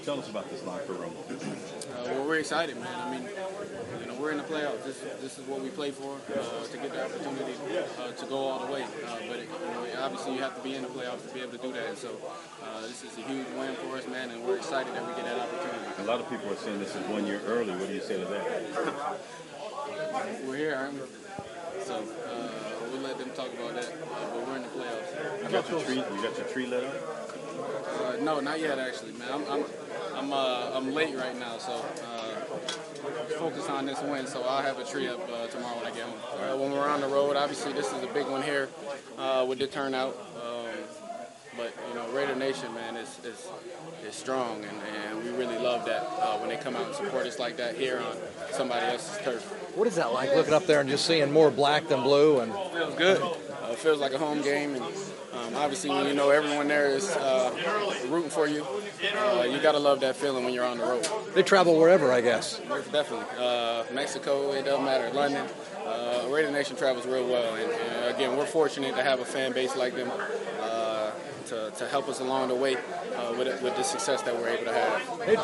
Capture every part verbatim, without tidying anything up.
Tell us about this locker room. Uh, well, we're excited, man. I mean, you know, we're in the playoffs. This, this is what we play for, uh, to get the opportunity uh, to go all the way. Uh, but it, you know, obviously, you have to be in the playoffs to be able to do that. So uh, this is a huge win for us, man, and we're excited that we get that opportunity. A lot of people are saying this is one year early. What do you say to that? We're here, aren't we? So uh, we'll let them talk about that. Uh, but we're in the playoffs. You got your tree. You got your tree lit up? Uh, no, not yet, actually, man. I'm I'm I'm, uh, I'm late right now, so uh, focus on this win. So I'll have a tree up uh, tomorrow when I get home. Uh, when we're on the road, obviously this is a big one here uh, with the turnout. Um, but you know, Raider Nation, man, is is is strong, and, and we really love that uh, when they come out and support us like that here on somebody else's turf. What is that like, looking up there and just seeing more black than blue? And it feels good. Uh, it feels like a home game, and um, obviously when you know everyone there is uh, rooting for you, uh, you gotta love that feeling when you're on the road. They travel wherever, I guess. Definitely. Uh, Mexico, it doesn't matter. London, uh, Raider Nation travels real well, and, and again, we're fortunate to have a fan base like them uh, to, to help us along the way uh, with with the success that we're able to have.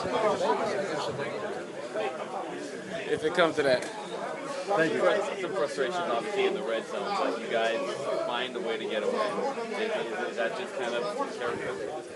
If it comes to that. Thank you. Some frustration, obviously, in the red zone, but you guys find a way to get away. Is, is, is that just kind of characteristic of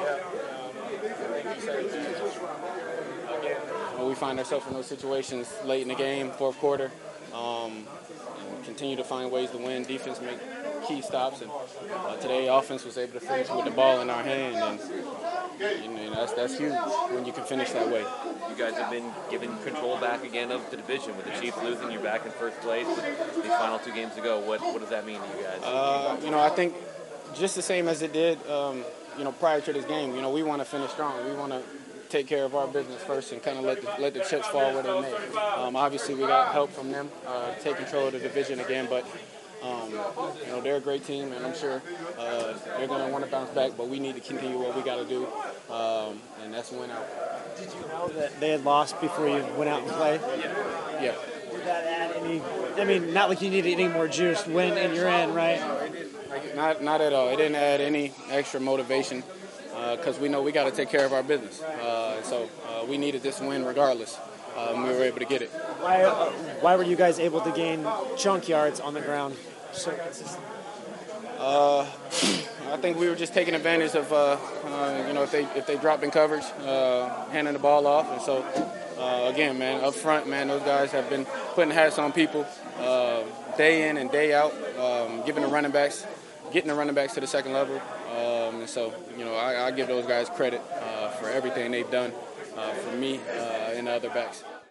this team? Well, we find ourselves in those situations late in the game, fourth quarter. Um, and continue to find ways to win. Defense make key stops, and uh, today offense was able to finish with the ball in our hand, and you know, that's that's huge when you can finish that way. You guys have been given control back again of the division with the Chiefs losing. You're back in first place with these final two games to go. What what does that mean to you guys? Uh, you know, I think just the same as it did, um, you know, prior to this game. You know, we want to finish strong. We want to take care of our business first and kind of let the, let the chips fall where they may. Um, obviously, we got help from them uh, to take control of the division again, but um, you know, they're a great team, and I'm sure uh, they're going to want to bounce back, but we need to continue what we got to do, um, and that's win out. Did you know that they had lost before you went out and played? Yeah. Yeah. Did that add any, I mean, not like you needed any more juice to win and you're in, right? Not, not at all. It didn't add any extra motivation because uh, we know we got to take care of our business. Uh, so uh, we needed this win regardless. Um, we were able to get it. Why, uh, why were you guys able to gain chunk yards on the ground so consistently? Uh, I think we were just taking advantage of, uh, uh, you know, if they if they drop in coverage, uh, handing the ball off. And so, uh, again, man, up front, man, those guys have been putting hats on people uh, day in and day out, um, giving the running backs, getting the running backs to the second level. Um, and so, you know, I, I give those guys credit uh, for everything they've done uh, for me uh, and the other backs.